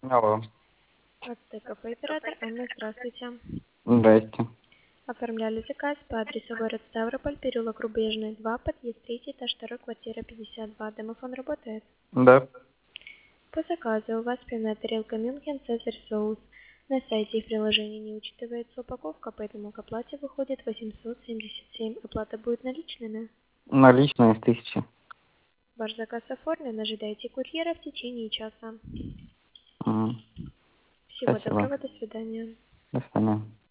Алло. ТКП оператор Анна, здравствуйте. Здрасте. Оформляли заказ по адресу город Ставрополь, переулок Рубежный, 2, подъезд 3, этаж 2, квартира 52. Домофон работает? Да. По заказу у вас пивная тарелка Мюнхен, Цезарь соус. На сайте и в приложении не учитывается упаковка, поэтому к оплате выходит 877. Оплата будет наличными. Наличные 1000. Ваш заказ оформлен, ожидайте курьера в течение часа. Мгм. Всего Спасибо. доброго, до свидания. До свидания.